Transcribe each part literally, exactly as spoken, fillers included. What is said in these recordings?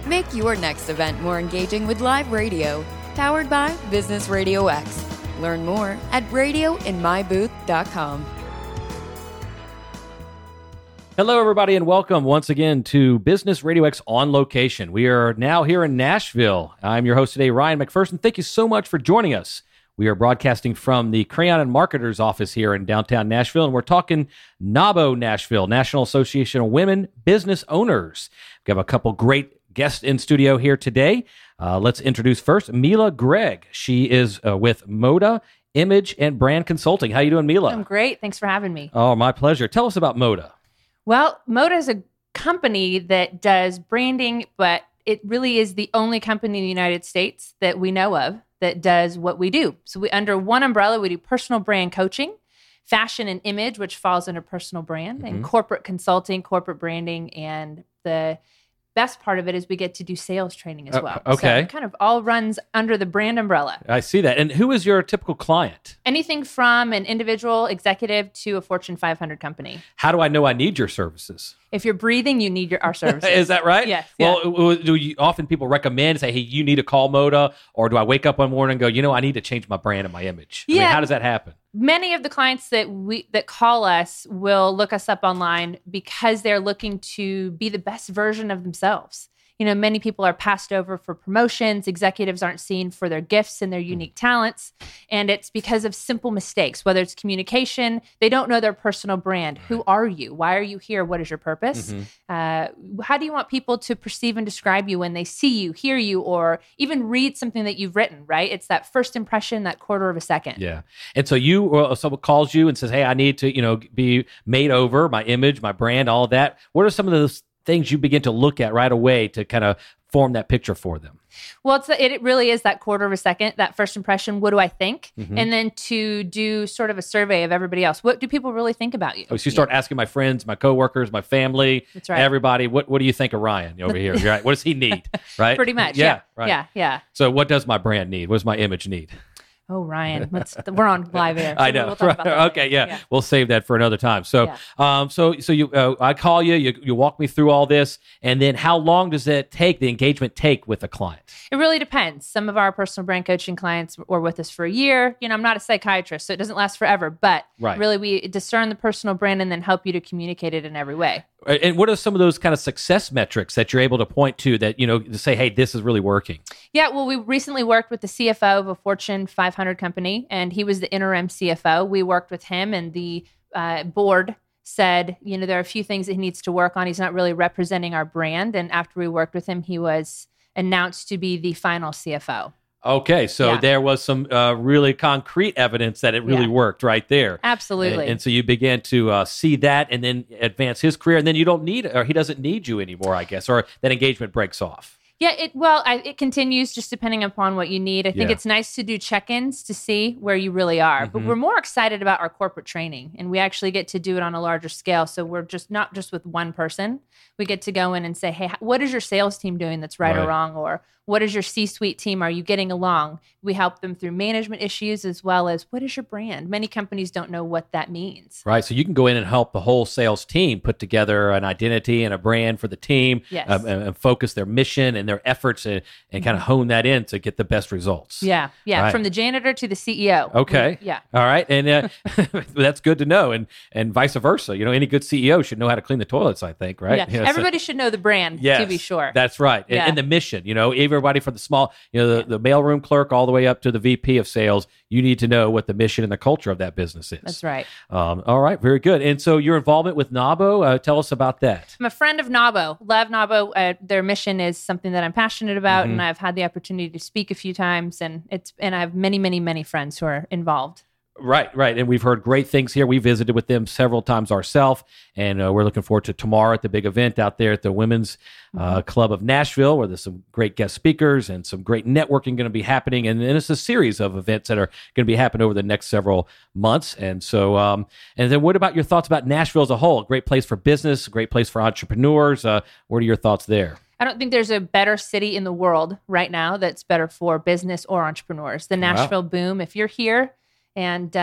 Make your next event more engaging with live radio, powered by Business Radio X. Learn more at radio in my booth dot com. Hello, everybody, and welcome once again to Business Radio X On Location. We are now here in Nashville. I'm your host today, Ryan McPherson. Thank you so much for joining us. We are broadcasting from the Crayon and Marketers office here in downtown Nashville, and we're talking NAWBO Nashville, National Association of Women Business Owners. We have a couple great guests in studio here today. Uh, let's introduce first Mila Gregg. She is uh, with Moda Image and Brand Consulting. How you doing, Mila? I'm great. Thanks for having me. Oh, my pleasure. Tell us about Moda. Well, Moda is a company that does branding, but it really is the only company in the United States that we know of that does what we do. So we, under one umbrella, we do personal brand coaching, fashion and image, which falls under personal brand, mm-hmm. and corporate consulting, corporate branding, and the best part of it is we get to do sales training as well. Uh, okay. So it kind of all runs under the brand umbrella. I see that. And who is your typical client? Anything from an individual executive to a Fortune five hundred company. How do I know I need your services? If you're breathing, you need your, our services. Is that right? Yes. Well, yeah. do you, often people recommend, say, hey, you need to call Moda, or do I wake up one morning and go, you know, I need to change my brand and my image? I yeah. mean, how does that happen? Many of the clients that we that call us will look us up online because they're looking to be the best version of themselves. You know, many people are passed over for promotions. Executives aren't seen for their gifts and their unique talents. And it's because of simple mistakes, whether it's communication, they don't know their personal brand. Right. Who are you? Why are you here? What is your purpose? Mm-hmm. Uh, how do you want people to perceive and describe you when they see you, hear you, or even read something that you've written, right? It's that first impression, that quarter of a second. Yeah. And so you, or someone calls you and says, hey, I need to, you know, be made over, my image, my brand, all of that. What are some of those things you begin to look at right away to kind of form that picture for them? Well, it's the, it really is that quarter of a second, that first impression. What do I think? Mm-hmm. And then to do sort of a survey of everybody else. What do people really think about you? Oh, so you start yeah. asking my friends, my coworkers, my family, That's right. everybody, what, what do you think of Ryan over here? Right? What does he need? Right? Pretty much. Yeah, Yeah. Right. Yeah. Yeah. So what does my brand need? What does my image need? Oh, Ryan, let's, we're on live air. So I know. We'll talk about that okay, yeah. yeah. We'll save that for another time. So, yeah. um, so, so you, uh, I call you, you, you walk me through all this, and then how long does it take, the engagement take with a client? It really depends. Some of our personal brand coaching clients were with us for a year. You know, I'm not a psychiatrist, so it doesn't last forever, but right. really we discern the personal brand and then help you to communicate it in every way. And what are some of those kind of success metrics that you're able to point to that, you know, to say, hey, this is really working? Yeah, well, we recently worked with the C F O of a Fortune five hundred company, and he was the interim C F O. We worked with him, and the uh, board said, you know, there are a few things that he needs to work on. He's not really representing our brand. And after we worked with him, he was announced to be the final C F O. Okay, so yeah. there was some uh, really concrete evidence that it really yeah. worked right there. Absolutely. And, and so you began to uh, see that and then advance his career, and then you don't need, or he doesn't need you anymore, I guess, or that engagement breaks off. Yeah, it well, I, it continues just depending upon what you need. I think yeah. it's nice to do check-ins to see where you really are, mm-hmm. but we're more excited about our corporate training, and we actually get to do it on a larger scale. So we're just not just with one person. We get to go in and say, hey, what is your sales team doing that's right, right. or wrong? Or what is your C-suite team? Are you getting along? We help them through management issues as well as what is your brand? Many companies don't know what that means. Right. So you can go in and help the whole sales team put together an identity and a brand for the team, yes. um, and, and focus their mission and their efforts and, and kind of hone that in to get the best results. Yeah. Yeah. Right. From the janitor to the C E O. Okay. We, yeah. All right. And uh, that's good to know. And and vice versa. You know, any good C E O should know how to clean the toilets, I think, right? Yeah. You know, Everybody so, should know the brand, yes, to be sure. That's right. And, yeah. and the mission, you know, everybody from the small, you know, the, the mailroom clerk all the way up to the V P of sales, you need to know what the mission and the culture of that business is. That's right. Um, all right. Very good. And so your involvement with NAWBO, uh, tell us about that. I'm a friend of NAWBO. Love NAWBO. Uh, their mission is something that I'm passionate about, Mm-hmm. and I've had the opportunity to speak a few times, and it's and I have many, many, many friends who are involved. Right, right. And we've heard great things here. We visited with them several times ourselves, and uh, we're looking forward to tomorrow at the big event out there at the Women's uh, mm-hmm. Club of Nashville, where there's some great guest speakers and some great networking going to be happening. And, and it's a series of events that are going to be happening over the next several months. And so, um, and then what about your thoughts about Nashville as a whole? A great place for business, a great place for entrepreneurs. Uh, what are your thoughts there? I don't think there's a better city in the world right now that's better for business or entrepreneurs. The Nashville wow. boom, if you're here, and uh,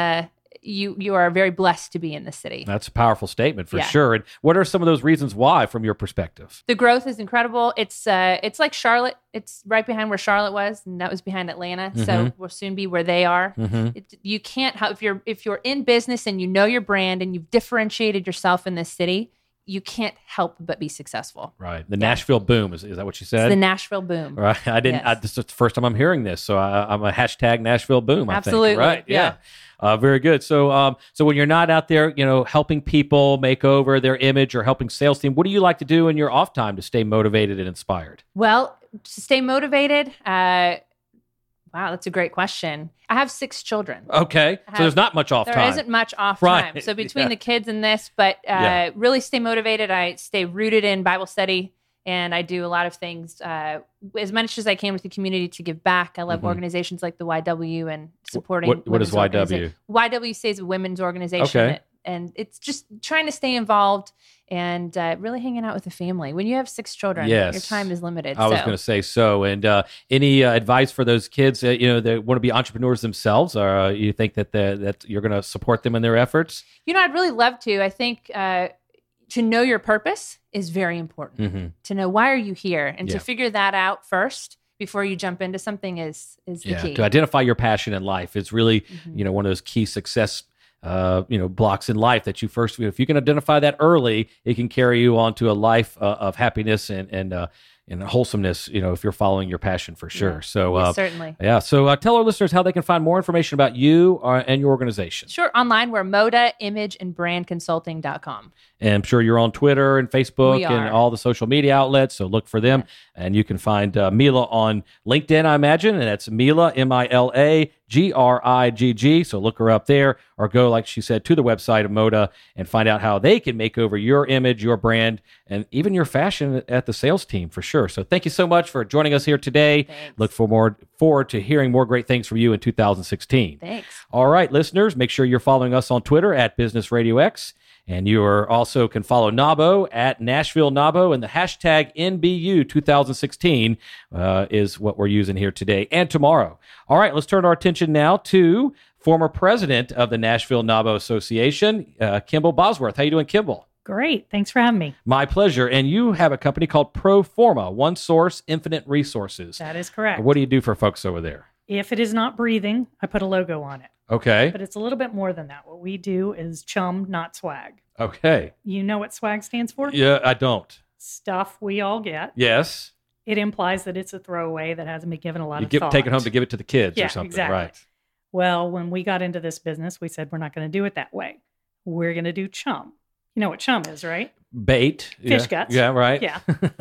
you you are very blessed to be in the city. That's a powerful statement for Yeah. sure. And what are some of those reasons why, from your perspective? The growth is incredible. It's uh, it's like Charlotte. It's right behind where Charlotte was, and that was behind Atlanta. So Mhm. we'll soon be where they are. Mm-hmm. It, you can't help if you're if you're in business and you know your brand and you've differentiated yourself in this city. You can't help but be successful. Right. The Nashville boom. Is, is that what you said? It's the Nashville boom. Right. I didn't. Yes. I, this is the first time I'm hearing this, so I, I'm a hashtag Nashville boom. I Absolutely. Think. Right. Yeah. Yeah. Uh, very good. So, um, so when you're not out there, you know, helping people make over their image or helping sales team, what do you like to do in your off time to stay motivated and inspired? Well, to stay motivated. Uh, wow, that's a great question. I have six children. Okay. I So there's have- not much off There time. isn't much off Right. time. So between Yeah. the kids and this, but uh, Yeah. really stay motivated. I stay rooted in Bible study, and I do a lot of things uh, as much as I can with the community to give back. I love Mhm. organizations like the Y W and supporting. What- what is women's Y W? organiza- Y W stays a women's organization, Okay. that- and it's just trying to stay involved and uh, really hanging out with the family. When you have six children, Yes. your time is limited. I was so. going to say so. And uh, any uh, advice for those kids, uh, you know, that want to be entrepreneurs themselves, or uh, you think that the, that you're going to support them in their efforts? You know, I'd really love to. I think uh, to know your purpose is very important. Mm-hmm. To know why are you here, and Yeah. to figure that out first before you jump into something is is the Yeah. key. To identify your passion in life is really, Mhm. you know, one of those key success, uh, you know, blocks in life that you first, if you can identify that early, it can carry you on to a life uh, of happiness and, and, uh, and wholesomeness, you know, if you're following your passion for sure. Yeah. So, Yes, uh, certainly. yeah. So uh, tell our listeners how they can find more information about you uh, and your organization. Sure. Online, we're moda image and brand consulting dot com. And I'm sure you're on Twitter and Facebook We and are. all the social media outlets. So look for them. And you can find uh, Mila on LinkedIn, I imagine. And that's Mila, M I L A G R I G G. So look her up there, or go, like she said, to the website of Moda and find out how they can make over your image, your brand, and even your fashion at the sales team for sure. So thank you so much for joining us here today. Thanks. Look for more, forward to hearing more great things from you in two thousand sixteen. Thanks. All right, listeners, make sure you're following us on Twitter at Business Radio X. And you are also can follow Nabo at Nashville Nabo, and the hashtag N B U twenty sixteen uh, is what we're using here today and tomorrow. All right, let's turn our attention now to former president of the Nashville Nabo Association, uh, Kimball Bosworth. How you doing, Kimball? Great. Thanks for having me. My pleasure. And you have a company called Proforma, One Source Infinite Resources. That is correct. What do you do for folks over there? If it is not breathing, I put a logo on it. Okay. But it's a little bit more than that. What we do is chum, not swag. Okay. You know what swag stands for? Yeah, I don't. Stuff we all get. Yes. It implies that it's a throwaway that hasn't been given a lot You of give, thought. take it home to give it to the kids Yeah, or something. exactly. Right. Well, when we got into this business, we said we're not going to do it that way. We're going to do chum. You know what chum is, right? Bait. Fish yeah. guts. Yeah, right. Yeah.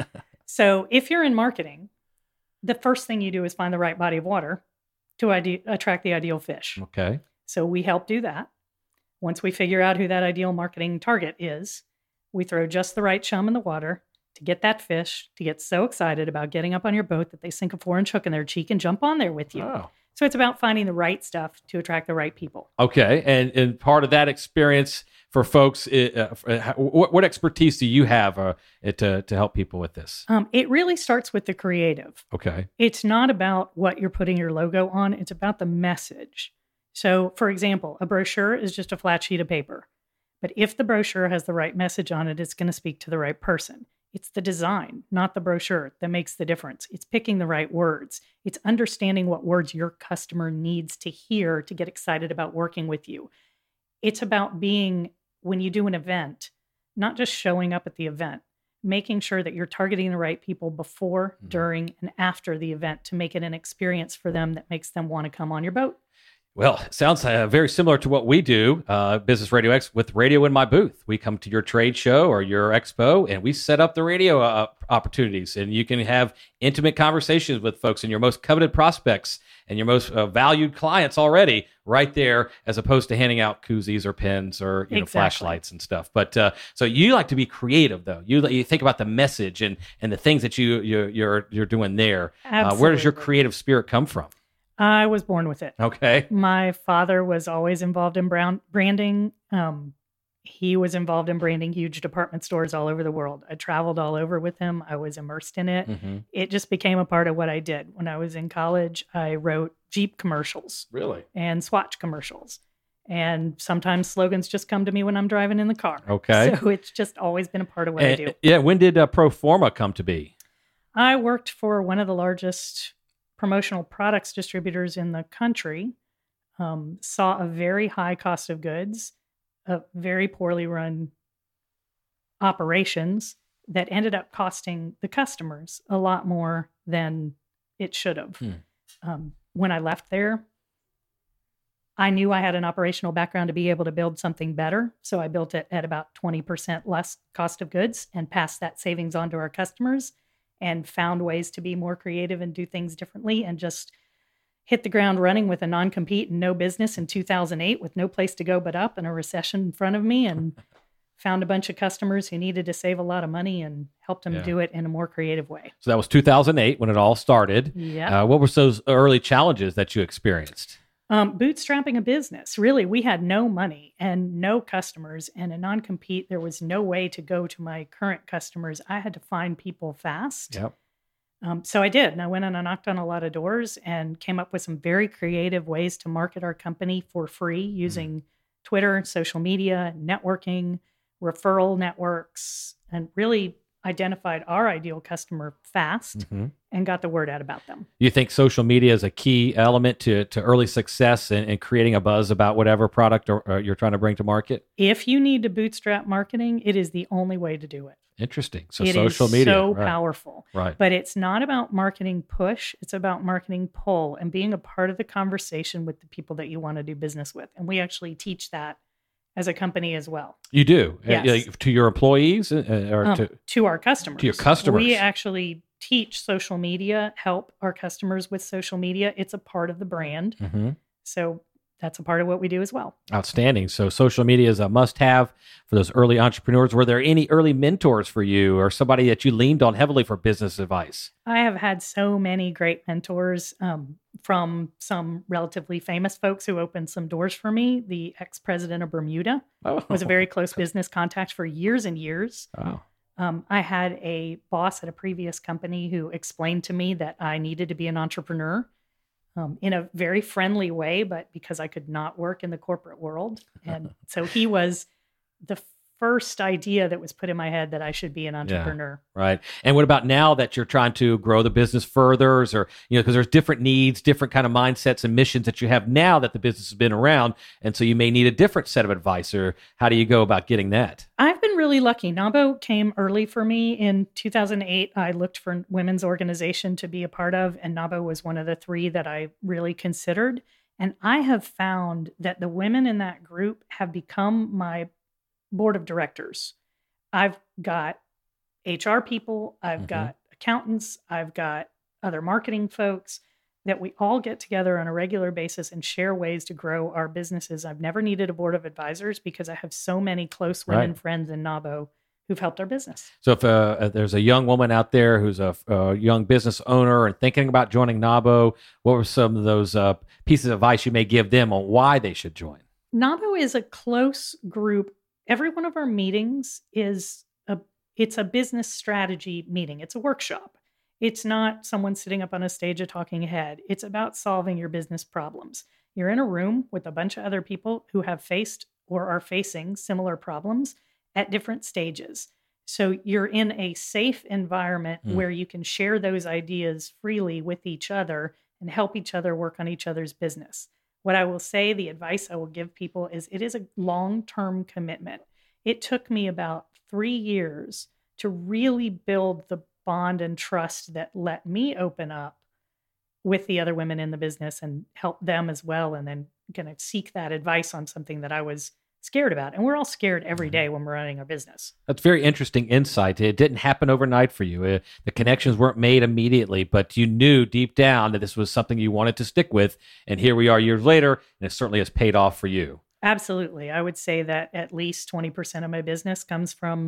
So if you're in marketing, the first thing you do is find the right body of water to ide- attract the ideal fish. Okay. So we help do that. Once we figure out who that ideal marketing target is, we throw just the right chum in the water to get that fish to get so excited about getting up on your boat that they sink a four inch hook in their cheek and jump on there with you. Oh. So it's about finding the right stuff to attract the right people. Okay. And and part of that experience for folks, uh, uh, what, what expertise do you have uh, to to help people with this? Um, it really starts with the creative. Okay. It's not about what you're putting your logo on. It's about the message. So, for example, a brochure is just a flat sheet of paper. But if the brochure has the right message on it, it's going to speak to the right person. It's the design, not the brochure, that makes the difference. It's picking the right words. It's understanding what words your customer needs to hear to get excited about working with you. It's about being, when you do an event, not just showing up at the event, making sure that you're targeting the right people before, Mhm. during, and after the event to make it an experience for them that makes them want to come on your boat. Well, it sounds uh, very similar to what we do, uh, Business Radio X, with Radio in My Booth. We come to your trade show or your expo, and we set up the radio uh, opportunities, and you can have intimate conversations with folks and your most coveted prospects and your most uh, valued clients already right there, as opposed to handing out koozies or pens or you know Exactly. flashlights and stuff. But uh, so you like to be creative, though. You you think about the message and and the things that you, you you're you're doing there. Uh, where does your Absolutely. creative spirit come from? I was born with it. Okay. My father was always involved in brown branding. Um, he was involved in branding huge department stores all over the world. I traveled all over with him. I was immersed in it. Mm-hmm. It just became a part of what I did. When I was in college, I wrote Jeep commercials Really? and Swatch commercials. And sometimes slogans just come to me when I'm driving in the car. Okay. So it's just always been a part of what and, I do. Yeah. When did uh, Proforma come to be? I worked for one of the largest promotional products distributors in the country, um, saw a very high cost of goods, a very poorly run operations that ended up costing the customers a lot more than it should have. Hmm. Um, when I left there, I knew I had an operational background to be able to build something better. So I built it at about twenty percent less cost of goods and passed that savings on to our customers and found ways to be more creative and do things differently and just hit the ground running with a non-compete and no business in two thousand eight with no place to go but up and a recession in front of me, and found a bunch of customers who needed to save a lot of money and helped them Yeah. do it in a more creative way. So that was two thousand eight when it all started. Yeah. Uh, what were those early challenges that you experienced? Um, bootstrapping a business. Really, we had no money and no customers and a non-compete. There was no way to go to my current customers. I had to find people fast. Yep. Um, so I did. And I went and I knocked on a lot of doors and came up with some very creative ways to market our company for free using Twitter, social media, networking, referral networks, and really identified our ideal customer fast Mm-hmm. and got the word out about them. You think social media is a key element to, to early success and, and creating a buzz about whatever product or, or you're trying to bring to market? If you need to bootstrap marketing, it is the only way to do it. Interesting. So It social is media. so right. powerful. Right. But it's not about marketing push. It's about marketing pull and being a part of the conversation with the people that you want to do business with. And we actually teach that as a company as well. You do? Uh, Yes. uh, to your employees uh, or Um, to... to our customers. To your customers. We actually teach social media, help our customers with social media. It's a part of the brand. Mhm. So that's a part of what we do as well. Outstanding. So social media is a must-have for those early entrepreneurs. Were there any early mentors for you or somebody that you leaned on heavily for business advice? I have had so many great mentors um, from some relatively famous folks who opened some doors for me. The ex-president of Bermuda Oh, was a very close business contact for years and years. Wow. Um, I had a boss at a previous company who explained to me that I needed to be an entrepreneur um, in a very friendly way, but because I could not work in the corporate world. And so he was the first idea that was put in my head that I should be an entrepreneur. Right. And what about now that you're trying to grow the business further, or, you know, because there's different needs, different kind of mindsets and missions that you have now that the business has been around. And so you may need a different set of advice, or how do you go about getting that? I've been really lucky. NAWBO came early for me in two thousand eight. I looked for a women's organization to be a part of, and NAWBO was one of the three that I really considered. And I have found that the women in that group have become my board of directors. I've got H R people, I've Mhm. got accountants, I've got other marketing folks that we all get together on a regular basis and share ways to grow our businesses. I've never needed a board of advisors because I have so many close women Right. friends in NAWBO who've helped our business. So if uh, uh, there's a young woman out there who's a, a young business owner and thinking about joining NAWBO, what were some of those uh, pieces of advice you may give them on why they should join? NAWBO is a close group. Every one of our meetings is a it's a business strategy meeting. It's a workshop. It's not someone sitting up on a stage a talking head. It's about solving your business problems. You're in a room with a bunch of other people who have faced or are facing similar problems at different stages. So you're in a safe environment Mm. where you can share those ideas freely with each other and help each other work on each other's business. What I will say, the advice I will give people is it is a long-term commitment. It took me about three years to really build the bond and trust that let me open up with the other women in the business and help them as well. And then kind of seek that advice on something that I was scared about. And we're all scared every day when we're running our business. That's very interesting insight. It didn't happen overnight for you. Uh, the connections weren't made immediately, but you knew deep down that this was something you wanted to stick with. And here we are years later, and it certainly has paid off for you. Absolutely. I would say that at least twenty percent of my business comes from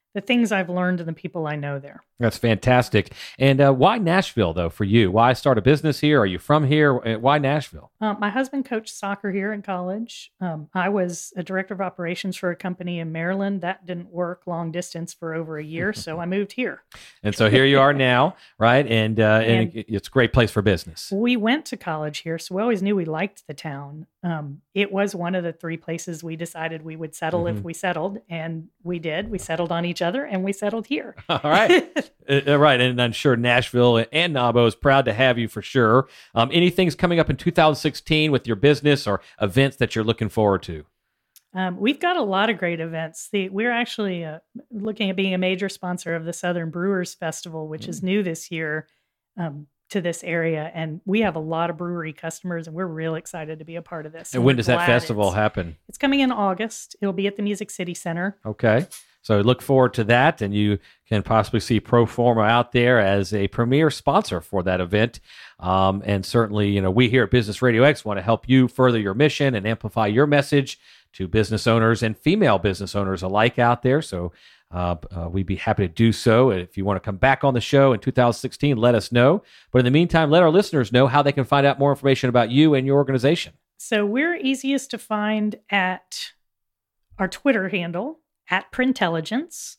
the things I've learned and the people I know there. That's fantastic. And uh, why Nashville, though, for you? Why start a business here? Are you from here? Uh, Why Nashville? Uh, my husband coached soccer here in college. Um, I was a director of operations for a company in Maryland. That didn't work long distance for over a year, so I moved here. And so here you are now, right? And, uh, and, And- it's a great place for business. We went to college here, so we always knew we liked the town. Um, it was one of the three places we decided we would settle Mhm. if we settled, and we did. We settled on each other, and we settled here. All right. Uh, right. And I'm sure Nashville and Nabo is proud to have you for sure. Um, anything's coming up in two thousand sixteen with your business or events that you're looking forward to? Um, we've got a lot of great events. The, we're actually uh, looking at being a major sponsor of the Southern Brewers Festival, which is new this year um, to this area. And we have a lot of brewery customers, and we're real excited to be a part of this. And when we're does that glad festival it's- happen? It's coming in August. It'll be at the Music City Center. Okay. So look forward to that, and you can possibly see Proforma out there as a premier sponsor for that event. Um, and certainly, you know, we here at Business Radio X want to help you further your mission and amplify your message to business owners and female business owners alike out there. So uh, uh, we'd be happy to do so. If you want to come back on the show in two thousand sixteen, let us know. But in the meantime, let our listeners know how they can find out more information about you and your organization. So we're easiest to find at our Twitter handle, at Printelligence,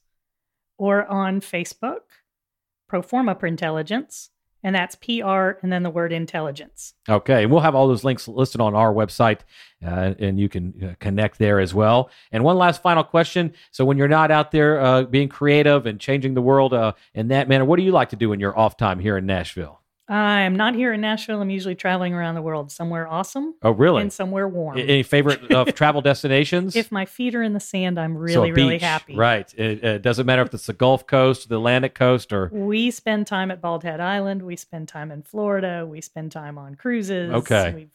or on Facebook, Proforma Printelligence, and that's P R and then the word intelligence. Okay, and we'll have all those links listed on our website, uh, and you can uh, connect there as well. And one last final question. So when you're not out there uh, being creative and changing the world uh, in that manner, what do you like to do in your off time here in Nashville? I'm not here in Nashville. I'm usually traveling around the world, somewhere awesome Oh, really? and somewhere warm. A- Any favorite uh, travel destinations? If my feet are in the sand, I'm So a really, really beach, happy. Right. It, it doesn't matter if it's the Gulf Coast, the Atlantic Coast, or... We spend time at Bald Head Island. We spend time in Florida. We spend time on cruises. Okay. We've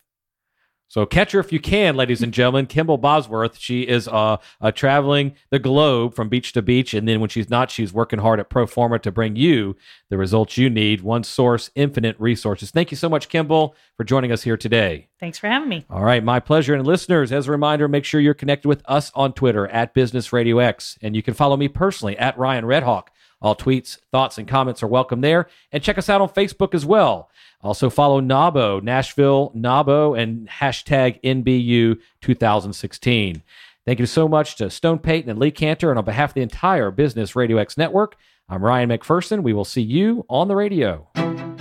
So catch her if you can, ladies and gentlemen. Kimball Bosworth. She is uh, uh, traveling the globe from beach to beach, and then when she's not, she's working hard at Proforma to bring you the results you need. One source, infinite resources. Thank you so much, Kimball, for joining us here today. Thanks for having me. All right, my pleasure. And listeners, as a reminder, make sure you're connected with us on Twitter at Business Radio X, and you can follow me personally at Ryan Redhawk. All tweets, thoughts, and comments are welcome there. And check us out on Facebook as well. Also follow Nabo, Nashville Nabo, and hashtag N B U twenty sixteen. Thank you so much to Stone Payton and Lee Cantor. And on behalf of the entire Business Radio X network, I'm Ryan McPherson. We will see you on the radio.